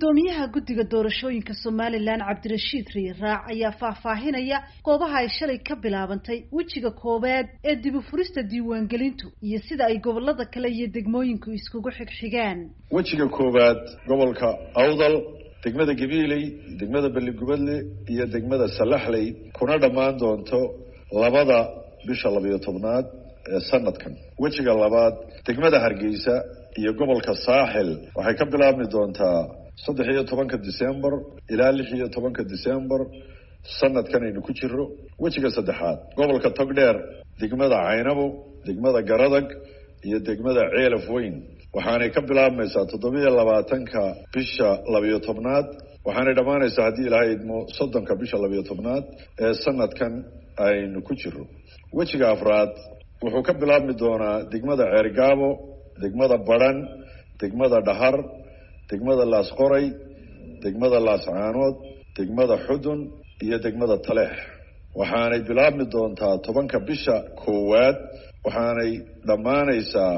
gudoomiyaha guddiga doorashooyinka Somaliland Cabdirashiid Riiraac ayaa faahfaahinaya goobaha ay shalay ka bilaabantay wejiga koobaad ee dib u furista diiwaangelintu iyo sida ay gobolada kale iyo degmooyinku iskugu xigxigaan. wejiga koobaad gobolka Awdal, degmada Gabiley, degmada Balligubadle iyo degmada Salaxley kuna dhamaan doonto labada bisha 12aad ee sanadkan. wejiga labaad degmada Hargeysa iyo gobolka Saaxil waxay ka bilaabmi doontaa 13 December ilaa 16 December sanadkan aynu ku jiro. wejiga saddexaad gobolka Togdheer, degmada Caynabo, degmada Garadag iyo degmada Ceelaf Weyn waxaanay ka bilaabmaysaa 17 bisha 12aad waxaanay dhamaanaysaa haddii Ilaahay idmo 30 bisha 12aad ee sanadkan aynu ku jiro. wejiga afraad wuxuu ka bilaabmi doonaa degmada Ceergaabo, degmada Baran, degmada Dhahar, degmada Laasqoray, degmada Laascaanood, degmada Xudun iyo degmada Taleex waxaanay bilaabmi doontaa 10 bisha koowaad waxaanay dhamaanaysaa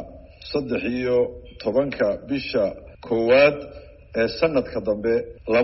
13 bisha koowaad ee sanadka dambe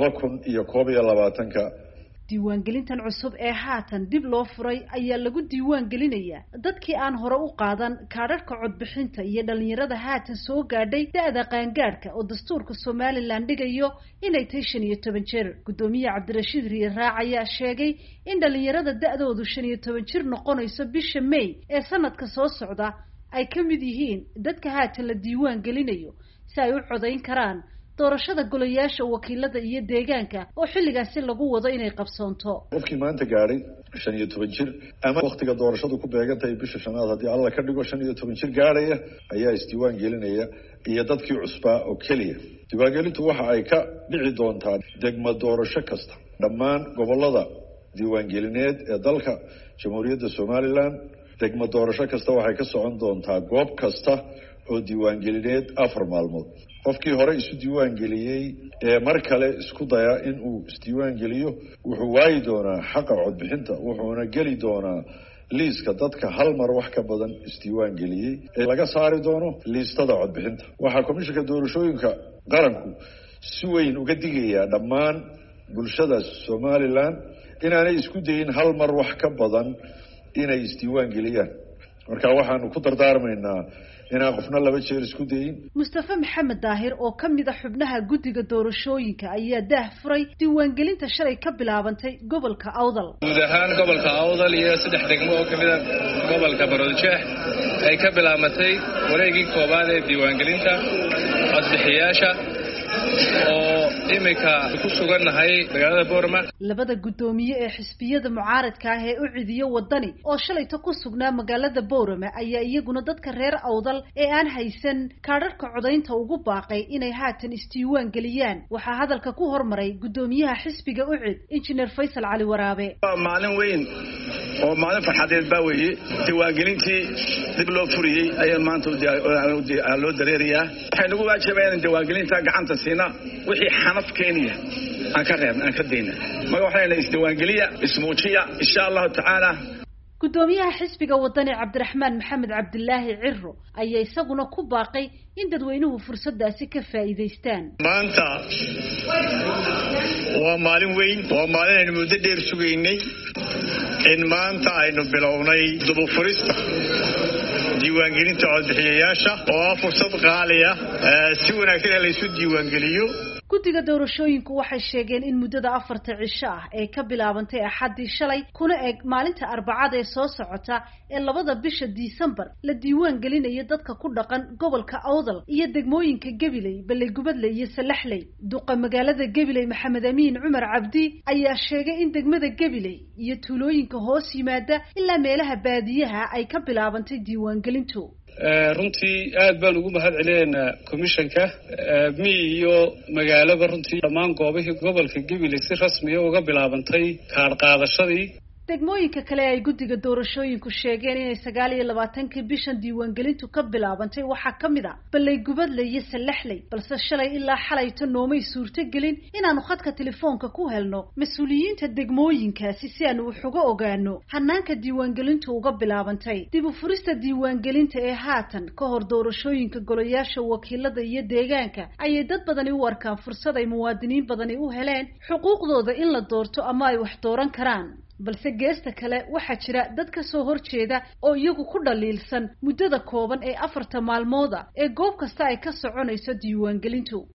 2021. diiwaangelintan cusub ee haatan dib loo furay ayaa lagu diiwaangelinayaa dadkii aan hore u qaadan kaadhadhka codbixinta iyo dhalinyarada haatan soo gaadhay da'da qaangaadhka oo dastuurka Somaliland dhigayo inay tahay 15 jir. gudoomiyaha Cabdirashiid Riiraac ayaa sheegay in dhalinyarada da'doodu 15 jir noqonayso bisha May ee sanadka soo socda ay ka mid yihiin dadka haatan la diiwaangelinayo si ay u codayn karaan doorashada golayaasha wakiilada iyo deegaanka oo xilligaasi lagu wado inay qabsoonto. qofkii maanta gaaray 15 jir ama waqtiga doorashadu ku beegantahay bisha shanaad haddii alla ka dhigo 15 jir gaaraya ayaa isdiiwaan gelinaya iyo dadkii cusbaa oo kaliya. diiwaangelintu waxa ay ka dhici doontaa degmo doorasho kasta dhammaan gobolada diiwaangelineed ee dalka Jamhuuriyadda Somaliland. degmo doorasho kasta waxay ka socon doontaa goob kasta oo diiwaangelineed 4 maalmood. qofkii hore isu diiwaan geliyay ee mar kale isku daya in uu isdiiwaan geliyo wuxuu waayi doonaa xaqa codbixinta wuxuuna geli doonaa liiska dadka hal mar wax ka badan isdiiwaan geliyay ee laga saari doono liistada codbixinta. waxaa komishanka doorashooyinka qaranku si weyn uga digayaa dhammaan bulshada Somaliland inaanay isku dayin hal mar wax ka badan inay isdiiwaan geliyaan. marka waxaanu ku dardaarmaynaa inaan qofna 2 jeer isku dayin. Mustafa Maxamed Daahir oo ka mid ah xubnaha guddiga doorashooyinka ayaa daahfuray diiwaangelinta shalay ka bilaabantay gobolka Awdal. guud ahaan gobolka Awdal iyo 3 degmo oo ka mid ah gobolka Barooljeex ay ka bilaabantay wareegii koobaad ee diiwaangelinta codbixiyaasha oo imika ku sugannahay magaalada Boorama. labada gudoomiye ee xisbiyada mucaaradka ah ee u ciidiyo wadani oo shalayta ku sugnaa magaalada Boorama ayaa iyaguna dadka reer Awdal ee aan haysan kaadhadhka codaynta ugu baaqay inay haatan isdiiwaan geliyaan. waxaa hadalka ku hormaray gudoomiyaha xisbiga u cid Engineer Faysal Cali Waraabe. maalin weyn oo maalin farxadeed baa weeye diiwaangelintii dib loo furiyay ayaa maanta loo dareerayaa. waxay nagu waajibayaan diiwaangelinta gacanta siina wixii xanaf Kenya aan ka reebna aan ka deena ma waxayna isdiiwaangeliya ismuujiya insha Allah ta'ala. gudoomiyaha xisbiga wadani Cabdiraxmaan Maxamed Cabdilaahi Cirro ayaa isaguna ku baaqay in dadweynuhu fursadaasi ka faa'iideystaan. maanta waa maalin weyn waa maalin aynu muddo dheer sugaynay in maanta aynu bilownay dib u furista diiwaangelinta codbixiyayaasha oo fursad qaali ah si wanaagsan la isu diiwaangeliyo. guddiga doorashooyinku waxay sheegeen in muddada 4 cisho ah ee ka bilaabantay Axaddii shalay kuna eg maalinta Arbacada ee soo socota ee 2 bisha December la diiwaan gelinayo dadka ku dhaqan gobolka Awdal iyo degmooyinka Gabiley, Balligubadle iyo Salaxley. duqa magaalada Gabiley Maxamed Amiin Cumar Cabdi ayaa sheegay in degmada Gabiley iyo tuulooyinka hoos yimaada ilaa meelaha baadiyaha ay ka bilaabantay diiwaangelintu. runtii aad baan ugu mahadcelinaynaa komishanka iyo magaalada runtii dhammaan goobihii gobolka Gabiley si rasmi ah uga bilaabantay kaar qaadashadii degmooyinka kale ay guddiga doorashooyinku sheegeen inay 29 bishan diiwaangelintu ka bilaabantay waxaa ka mid ah Balleygubadle iyo Salaxley balse shalay ilaa xalayto noomay suurtagelin inaanu khadka telefoonka ku helno mas'uuliyiinta degmooyinkaasi si aanu wax uga ogaano hanaanka diiwaangelintu uga bilaabantay dib u furista diiwaangelinta ee haatan ka hor doorashooyinka golayaasha wakiilada iyo deegaanka ayay dad badani u arkaan fursad ay muwaadiniin badani u heleen xuquuqdooda in la doorto ama ay wax dooran karaan balse geesta kale waxaa jira dad ka soo horjeeda oo iyagu ku dhaliilsan muddada kooban ee 4 maalmood ee goob kasta ay ka soconayso diiwaangelintu